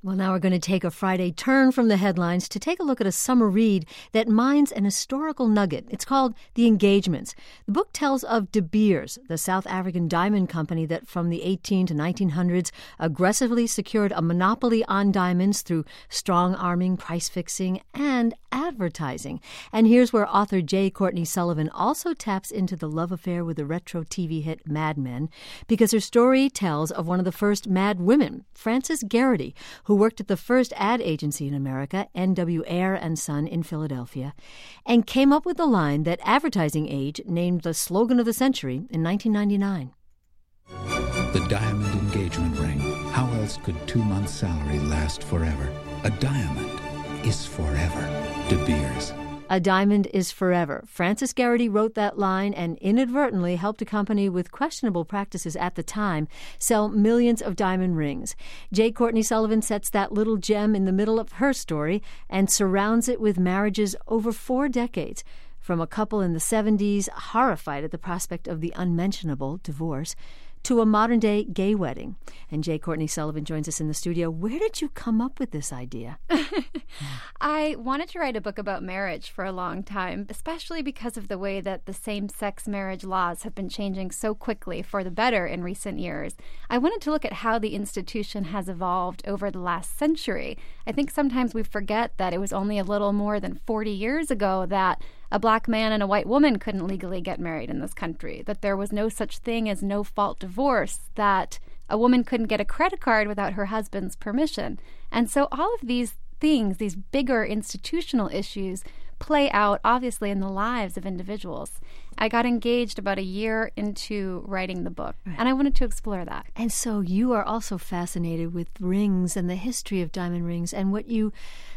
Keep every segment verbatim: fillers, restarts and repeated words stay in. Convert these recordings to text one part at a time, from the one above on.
Well, now we're going to take a Friday turn from the headlines to take a look at a summer read that mines an historical nugget. It's called The Engagements. The book tells of De Beers, the South African diamond company that from the eighteen to nineteen hundreds aggressively secured a monopoly on diamonds through strong arming, price fixing, and advertising. And here's where author J. Courtney Sullivan also taps into the love affair with the retro T V hit Mad Men, because her story tells of one of the first Mad Women, Frances Gerety, who worked at the first ad agency in America, N W Ayer and Son in Philadelphia, and came up with the line that Advertising Age named the slogan of the century in nineteen ninety-nine. The diamond engagement ring. How else could two months' salary last forever? A diamond is forever. De Beers. A diamond is forever. Frances Gerety wrote that line and inadvertently helped a company with questionable practices at the time sell millions of diamond rings. J. Courtney Sullivan sets that little gem in the middle of her story and surrounds it with marriages over four decades, from a couple in the seventies horrified at the prospect of the unmentionable divorce to a modern-day gay wedding. And J. Courtney Sullivan joins us in the studio. Where did you come up with this idea? I wanted to write a book about marriage for a long time, especially because of the way that the same-sex marriage laws have been changing so quickly for the better in recent years. I wanted to look at how the institution has evolved over the last century. I think sometimes we forget that it was only a little more than forty years ago that a black man and a white woman couldn't legally get married in this country, that there was no such thing as no-fault divorce, that a woman couldn't get a credit card without her husband's permission. And so all of these things, these bigger institutional issues, play out, obviously, in the lives of individuals. I got engaged about a year into writing the book, right, and I wanted to explore that. And so you are also fascinated with rings and the history of diamond rings, and what you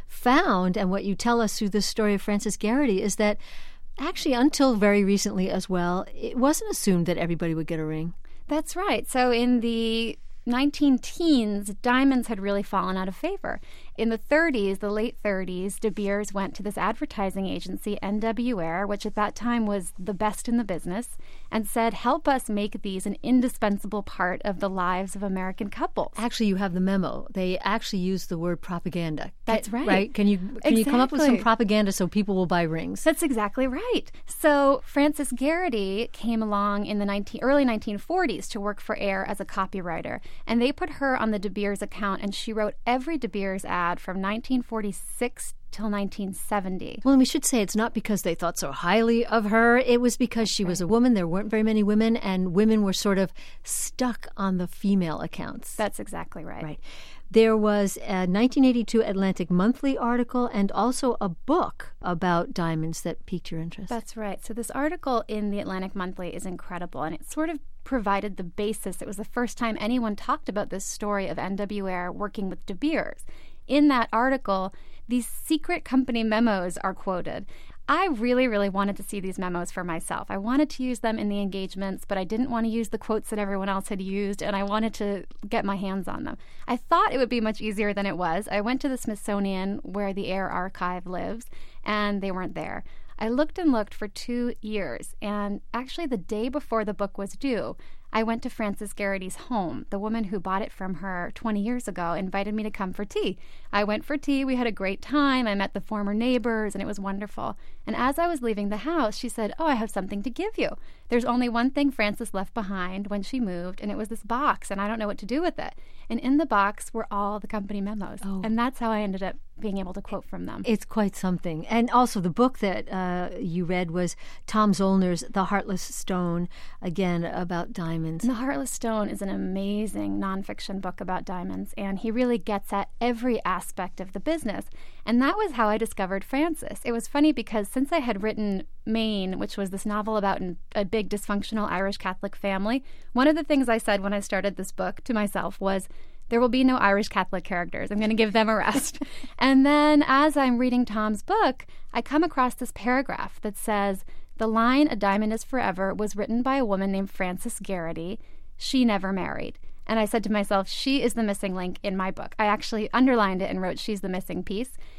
found and what you tell us through the story of Frances Gerety is that actually until very recently as well, it wasn't assumed that everybody would get a ring. That's right. So in the nineteen teens, diamonds had really fallen out of favor. In the thirties, the late thirties, De Beers went to this advertising agency, N W Ayer, which at that time was the best in the business, and said, help us make these an indispensable part of the lives of American couples. Actually, you have the memo. They actually use the word propaganda. That's right. Right? Can you can exactly. you come up with some propaganda so people will buy rings? That's exactly right. So Frances Gerety came along in the nineteen, early nineteen forties to work for Ayer as a copywriter, and they put her on the De Beers account, and she wrote every De Beers ad from nineteen forty-six till nineteen seventy. Well, and we should say it's not because they thought so highly of her. It was because she was a woman. There weren't very many women, and women were sort of stuck on the female accounts. That's exactly right. Right. There was a nineteen eighty-two Atlantic Monthly article and also a book about diamonds that piqued your interest. That's right. So this article in the Atlantic Monthly is incredible, and it sort of provided the basis. It was the first time anyone talked about this story of N W Ayer working with De Beers. In that article, these secret company memos are quoted. I really, really wanted to see these memos for myself. I wanted to use them in the engagements, but I didn't want to use the quotes that everyone else had used, and I wanted to get my hands on them. I thought it would be much easier than it was. I went to the Smithsonian, where the Ayer archive lives, and they weren't there. I looked and looked for two years, and actually the day before the book was due, I went to Frances Gerety's home. The woman who bought it from her twenty years ago invited me to come for tea. I went for tea. We had a great time. I met the former neighbors, and it was wonderful. And as I was leaving the house, she said, oh, I have something to give you. There's only one thing Frances left behind when she moved, and it was this box, and I don't know what to do with it. And in the box were all the company memos. Oh. And that's how I ended up being able to quote from them. It's quite something. And also the book that uh, you read was Tom Zollner's The Heartless Stone, again, about diamonds. The Heartless Stone is an amazing nonfiction book about diamonds, and he really gets at every aspect of the business. And that was how I discovered Frances. It was funny because since I had written Maine, which was this novel about an, a big dysfunctional Irish Catholic family, one of the things I said when I started this book to myself was, there will be no Irish Catholic characters. I'm going to give them a rest. And then as I'm reading Tom's book, I come across this paragraph that says, the line, "A diamond is forever," was written by a woman named Frances Gerety. She never married. And I said to myself, she is the missing link in my book. I actually underlined it and wrote, she's the missing piece.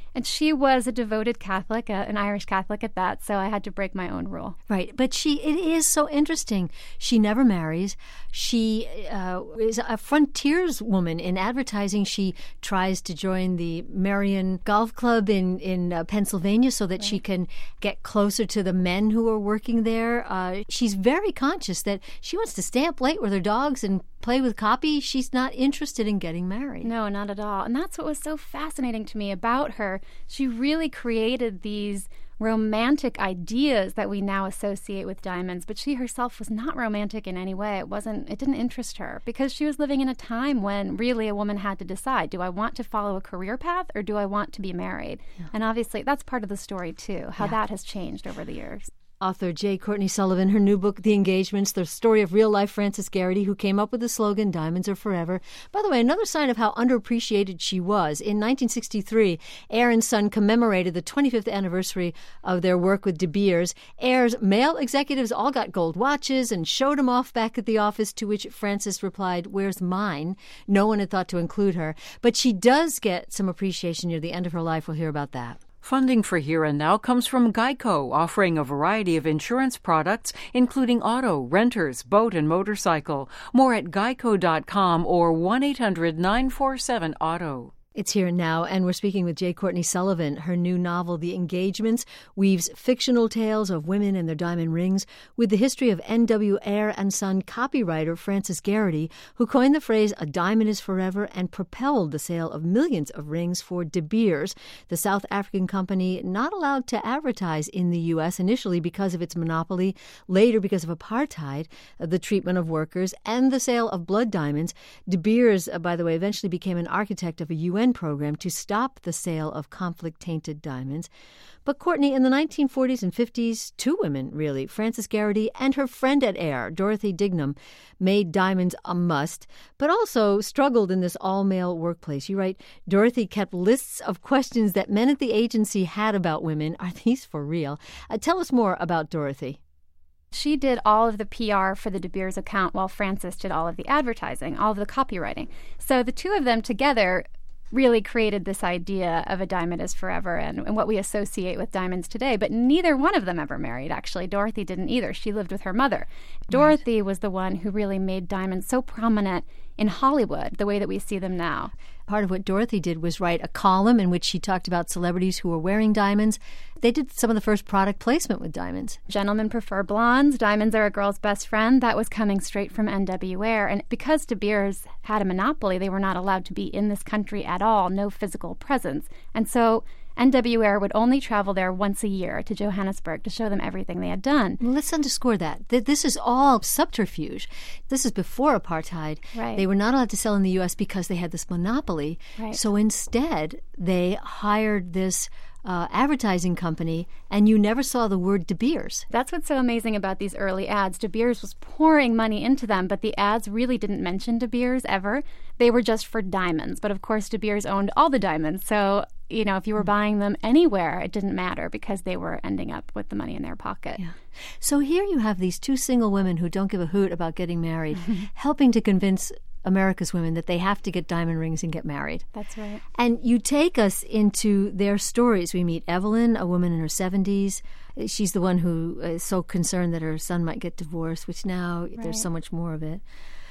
And she was a devoted Catholic, uh, an Irish Catholic at that, so I had to break my own rule. Right. But she, it is so interesting. She never marries. She uh, is a frontiers woman in advertising. She tries to join the Marion Golf Club in, in uh, Pennsylvania so that right. she can get closer to the men who are working there. Uh, she's very conscious that she wants to stay up late with her dogs and play with copy. She's not interested in getting married. No, not at all. And that's what was so fascinating to me about her. She really created these romantic ideas that we now associate with diamonds, but she herself was not romantic in any way. It wasn't, it didn't interest her because she was living in a time when really a woman had to decide, do I want to follow a career path or do I want to be married? Yeah. And obviously that's part of the story too, how yeah. that has changed over the years. Author J. Courtney Sullivan, her new book, The Engagements, the story of real-life Frances Gerety, who came up with the slogan, Diamonds Are Forever. By the way, another sign of how underappreciated she was. In nineteen sixty-three, Air and Son commemorated the twenty-fifth anniversary of their work with De Beers. Air's male executives all got gold watches and showed them off back at the office, to which Frances replied, "Where's mine?" No one had thought to include her. But she does get some appreciation near the end of her life. We'll hear about that. Funding for Here and Now comes from Geico, offering a variety of insurance products, including auto, renters, boat, and motorcycle. More at geico dot com or one eight hundred nine four seven auto. It's Here and Now, and we're speaking with J. Courtney Sullivan. Her new novel, The Engagements, weaves fictional tales of women and their diamond rings with the history of N W Air and Son copywriter Frances Gerety, who coined the phrase "a diamond is forever" and propelled the sale of millions of rings for De Beers, the South African company not allowed to advertise in the U S initially because of its monopoly, later because of apartheid, the treatment of workers, and the sale of blood diamonds. De Beers, by the way, eventually became an architect of a U N program to stop the sale of conflict-tainted diamonds. But Courtney, in the nineteen forties and fifties, two women, really, Frances Gerety and her friend at Air, Dorothy Dignam, made diamonds a must, but also struggled in this all-male workplace. You write, Dorothy kept lists of questions that men at the agency had about women. Are these for real? Uh, tell us more about Dorothy. She did all of the P R for the De Beers account while Frances did all of the advertising, all of the copywriting. So the two of them together really created this idea of a diamond is forever and, and what we associate with diamonds today. But neither one of them ever married, actually. Dorothy didn't either. She lived with her mother. Dorothy right. was the one who really made diamonds so prominent in Hollywood, the way that we see them now. Part of what Dorothy did was write a column in which she talked about celebrities who were wearing diamonds. They did some of the first product placement with diamonds. Gentlemen prefer blondes. Diamonds are a girl's best friend. That was coming straight from N W Air. And because De Beers had a monopoly, they were not allowed to be in this country at all, no physical presence. And so N W Air would only travel there once a year to Johannesburg to show them everything they had done. Well, let's underscore that. This is all subterfuge. This is before apartheid. Right. They were not allowed to sell in the U S because they had this monopoly. Right. So instead, they hired this uh, advertising company, and you never saw the word De Beers. That's what's so amazing about these early ads. De Beers was pouring money into them, but the ads really didn't mention De Beers ever. They were just for diamonds. But of course, De Beers owned all the diamonds. So, you know, if you were buying them anywhere, it didn't matter because they were ending up with the money in their pocket. Yeah. So here you have these two single women who don't give a hoot about getting married, helping to convince America's women that they have to get diamond rings and get married. That's right. And you take us into their stories. We meet Evelyn, a woman in her seventies. She's the one who is so concerned that her son might get divorced, which now right. there's so much more of it.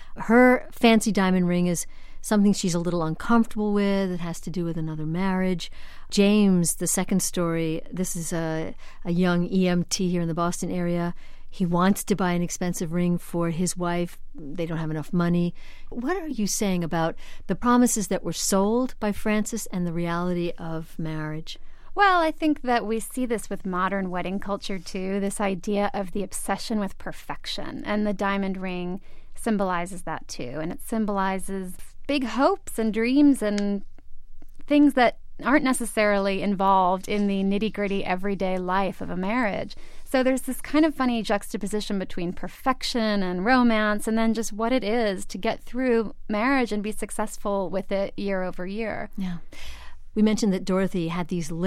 Her fancy diamond ring is something she's a little uncomfortable with. It has to do with another marriage. James, the second story, this is a, a young E M T here in the Boston area. He wants to buy an expensive ring for his wife. They don't have enough money. What are you saying about the promises that were sold by Frances and the reality of marriage? Well, I think that we see this with modern wedding culture, too, this idea of the obsession with perfection. And the diamond ring symbolizes that, too. And it symbolizes big hopes and dreams and things that aren't necessarily involved in the nitty-gritty everyday life of a marriage. So there's this kind of funny juxtaposition between perfection and romance and then just what it is to get through marriage and be successful with it year over year. Yeah. We mentioned that Dorothy had these lists.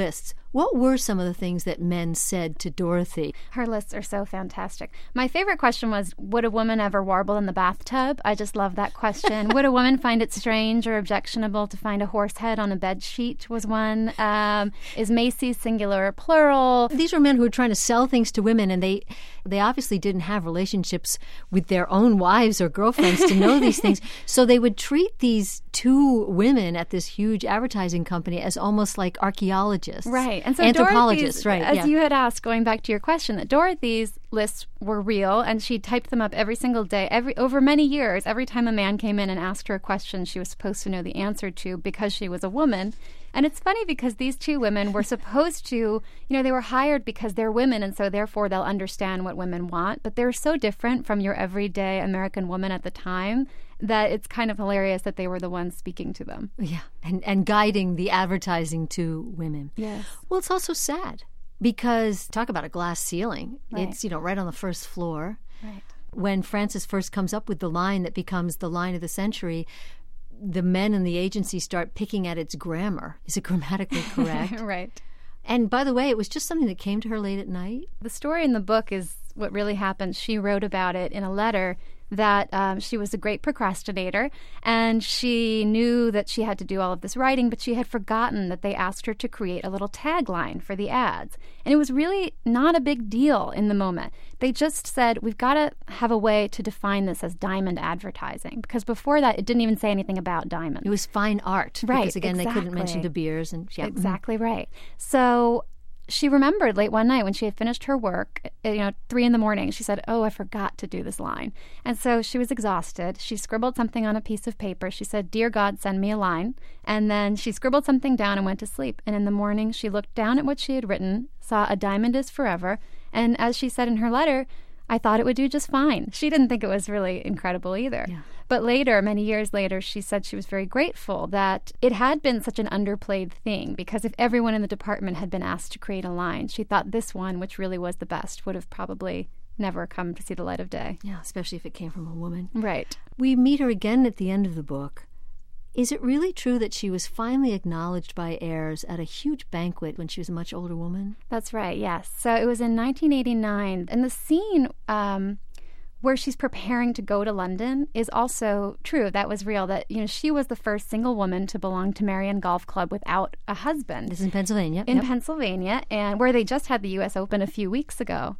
What were some of the things that men said to Dorothy? Her lists are so fantastic. My favorite question was, would a woman ever warble in the bathtub? I just love that question. Would a woman find it strange or objectionable to find a horse head on a bed sheet was one. Um, is Macy's singular or plural? These were men who were trying to sell things to women, and they they obviously didn't have relationships with their own wives or girlfriends to know these things. So they would treat these two women at this huge advertising company as almost like archaeologists. Right. And so anthropologists, right. As yeah. you had asked, going back to your question, that Dorothy's lists were real, and she typed them up every single day, every over many years. Every time a man came in and asked her a question she was supposed to know the answer to because she was a woman. And it's funny because these two women were supposed to, you know, they were hired because they're women, and so therefore they'll understand what women want. But they're so different from your everyday American woman at the time that it's kind of hilarious that they were the ones speaking to them. Yeah, and, and guiding the advertising to women. Yes. Well, it's also sad because, talk about a glass ceiling. Right. It's, you know, right on the first floor. Right. When Frances first comes up with the line that becomes the line of the century, the men in the agency start picking at its grammar. Is it grammatically correct? Right. And by the way, it was just something that came to her late at night. The story in the book is what really happened. She wrote about it in a letter that um, she was a great procrastinator, and she knew that she had to do all of this writing, but she had forgotten that they asked her to create a little tagline for the ads. And it was really not a big deal in the moment. They just said, we've got to have a way to define this as diamond advertising, because before that, it didn't even say anything about diamonds. It was fine art. Right, Because, again, exactly. they couldn't mention De Beers. And, yeah. Exactly right. So she remembered late one night when she had finished her work, you know, three in the morning, she said, oh, I forgot to do this line. And so she was exhausted. She scribbled something on a piece of paper. She said, dear God, send me a line. And then she scribbled something down and went to sleep. And in the morning, she looked down at what she had written, saw a diamond is forever. And as she said in her letter, I thought it would do just fine. She didn't think it was really incredible either. Yeah. But later, many years later, she said she was very grateful that it had been such an underplayed thing, because if everyone in the department had been asked to create a line, she thought this one, which really was the best, would have probably never come to see the light of day. Yeah, especially if it came from a woman. Right. We meet her again at the end of the book. Is it really true that she was finally acknowledged by heirs at a huge banquet when she was a much older woman? That's right, yes. So it was in nineteen eighty-nine, and the scene um, where she's preparing to go to London is also true. That was real, that, you know, she was the first single woman to belong to Marion Golf Club without a husband. This is in Pennsylvania. In Yep. Pennsylvania, and where they just had the U S Open a few weeks ago.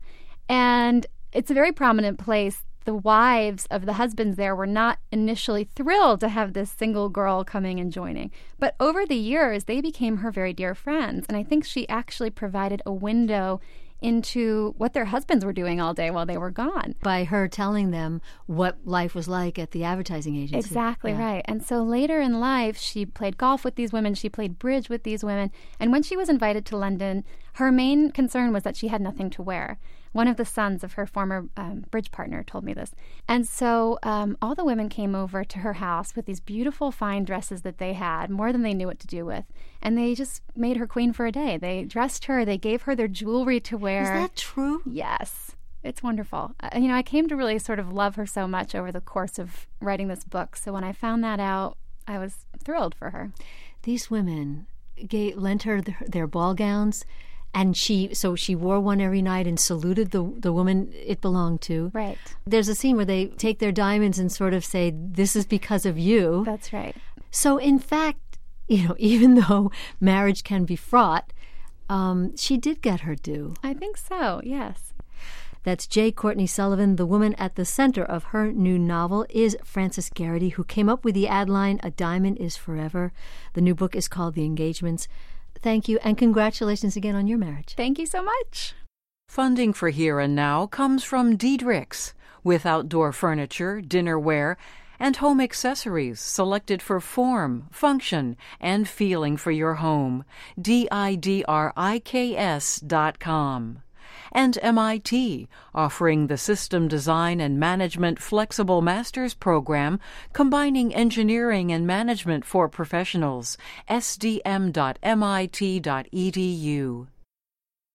And it's a very prominent place. The wives of the husbands there were not initially thrilled to have this single girl coming and joining. But over the years, they became her very dear friends. And I think she actually provided a window into what their husbands were doing all day while they were gone. By her telling them what life was like at the advertising agency. Exactly Yeah. right. And so later in life, she played golf with these women. She played bridge with these women. And when she was invited to London, her main concern was that she had nothing to wear. One of the sons of her former um, bridge partner told me this. And so um, all the women came over to her house with these beautiful, fine dresses that they had, more than they knew what to do with. And they just made her queen for a day. They dressed her. They gave her their jewelry to wear. Is that true? Yes. It's wonderful. Uh, you know, I came to really sort of love her so much over the course of writing this book. So when I found that out, I was thrilled for her. These women gave, lent her their, their ball gowns. And she, so she wore one every night and saluted the the woman it belonged to. Right. There's a scene where they take their diamonds and sort of say, "This is because of you." That's right. So, in fact, you know, even though marriage can be fraught, um, she did get her due. I think so. Yes. That's J. Courtney Sullivan. The woman at the center of her new novel is Frances Gerety, who came up with the ad line, "A diamond is forever." The new book is called The Engagements. Thank you, and congratulations again on your marriage. Thank you so much. Funding for Here and Now comes from Diedrichs, with outdoor furniture, dinnerware, and home accessories selected for form, function, and feeling for your home. D I D R I K S dot com. And M I T, offering the System Design and Management Flexible Master's Program, combining engineering and management for professionals. S D M dot M I T dot E D U.